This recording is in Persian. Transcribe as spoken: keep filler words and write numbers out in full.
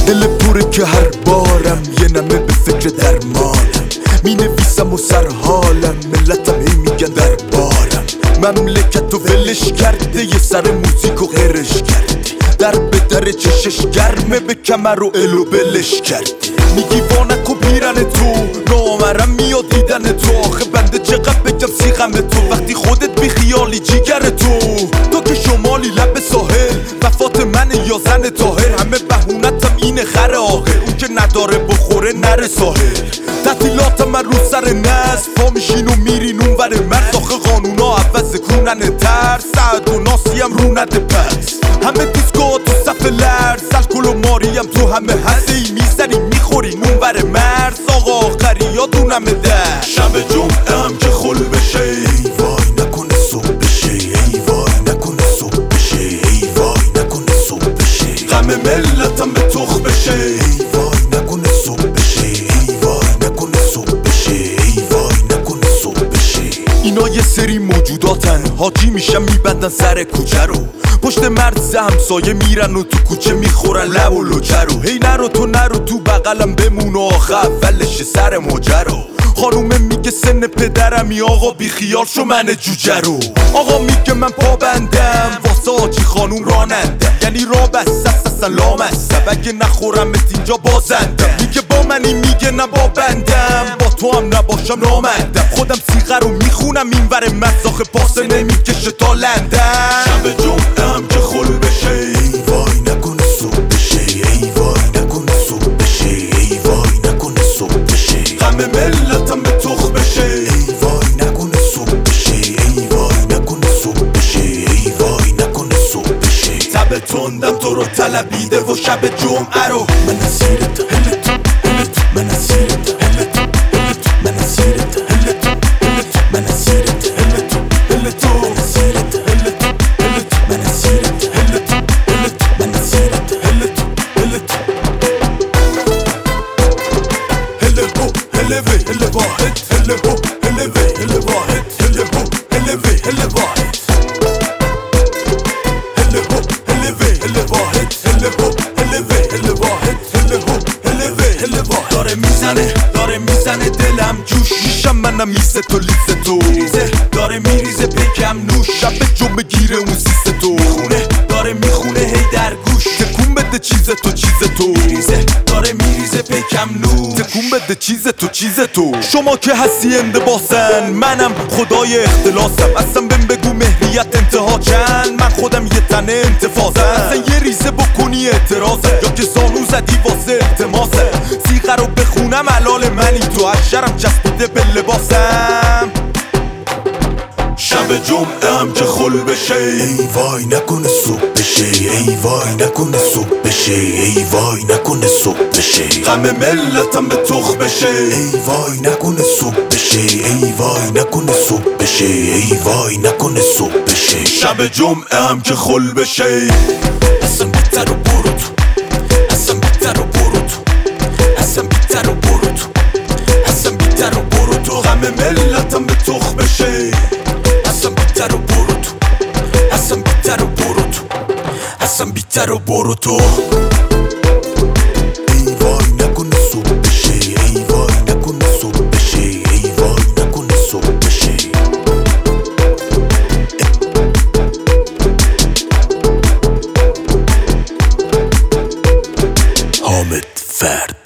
دل پره که هر بارم یه نمه به فکر درمانم، می نویسم و سر حالم، ملتم هی میگن در بارم. مملکت و ولش کرده یه سر موزیک و غیرش کردی، در به در چشش گرمه به کمر و الو بلش کردی. میگی وانک و پیرن تو، نامرم میاد دیدن تو. آخه بنده چقدر بگم سیغم تو وقتی خودت بی خیالی جیگر تو. تو که شمالی لب ساحل، وفات من یا زن طاهر، همه بهونتم اینه خر آخر، اون که نداره بخوره نره ساحل. تعطیلات من رو سر نصف، پا میشین و میرین اون ور مرز. آخه قانونا عوض کنن ترس، سعد و ناسی هم رو نده پس. همه دیسکو تو صف لرز، الکل و ماریم تو همه هسته ای میزنی میخورین اون ور مرز. آقا آخری یادونم در شب جمعه هم که خل بشه، ای وای نکنه صبح بشه، ای وای نکنه صبح بشه، ای وای نکنه صبح بشه. غم ملتم به تخ بشه، ای وای نکنه صبح بشه، ای وای نکنه صبح بشه، ای وای نکنه صبح بشه. اینا یه سری موجوداتن، حاجی میشن میبندن سر کوچه رو، پشت مرز همسایه میرن و تو کوچه میخورن لب و لوچه رو. هی نرو تو نرو تو بغلم بمون و آخه اولش سر ماجرا. خانومه میگه سن پدرمی، آقا بی خیال شو من جوجه رو. آقا میگه من پا بندم واسه آجی خانوم رانندم، یعنی را بست است اصلا لامستم، اگه نخورمت اینجا بازندم. میگه با منی میگه نه با بندم، با تو هم نباشم نامندم. خودم سیغه رو میخونم این ور مرز، آخه پاسه نمیکشه تا لندن. شب جمعه هم که خل بشه، ای وای نکنه صبح بشه، ای وای نکنه صبح بشه، ای وای نکنه صبح بشه. غم ملتم به تخ بشه، ای وای نکنه صبح بشه، ای وای نکنه صبح بشه، ای وای نکنه صبح بشه. تب تندم تو رو طلبیده و شب جمعه رو من اسیرت هلت هلت، من اسیرت هلت هلت، من اسیرت هلت هلت، من اسیرت هلت هلت، من اسیرت هلت هلت، من اسیرت هلت هلت، من اسیرت هلت هلت. هله هو هله وی هله واحد، هله هو هله وی هله واحد، هله هو هله وی هله واحد، هله هو هله وی هله واحد، هله هو هله وی هله واحد، هله هو هله وی هله واحد. داره میزنه داره میزنه دلم جوش، میشم منم میسه تو لیسه تو میریزه، داره میریزه پیکم نوش. شب جمعه گیره اون سیسه تو میخونه، داره میخونه هی در گوش. تکون بده چیز تو چیز تو میریزه، داره میریزه پیکم نوش. تکون بده چیز تو چیز تو. شما که هستی اندباسن، منم خدای اختلاسم. اصلا بهم بگو مهریت انتها چند، من خودم یه تنه انتفاضم. اصلا یه ریزه بکنی اعتراضه، یا که زانو زدی واسه التماسه. سیغه رو بخونم علال منی تو، اشرم چسبیده به لباسم. شب جمعه هم که خل بشه، ای وای نکنه صبح بشه، ای وای نکنه صبح بشه، ای وای نکنه صبح بشه. غم ملتم به تخ بشه، ای وای نکنه صبح بشه، ای وای نکنه صبح بشه، ای وای نکنه صبح بشه. شب جمعه هم که خل بشه، اصلا بیتر و برو تو، اصلا بیتر و برو تو، اصلا بیتر و برو تو، اصلا بیتر و برو تو. غم ملتم به تخ بشه، اصلا بیتر و برو تو، اصلا بیتر و برو تو، اصلا بیتر و برو تو. ای وای نکنه صبح بشه، ای وای نکنه صبح بشه، ای وای نکنه صبح بشه. حامد فرد.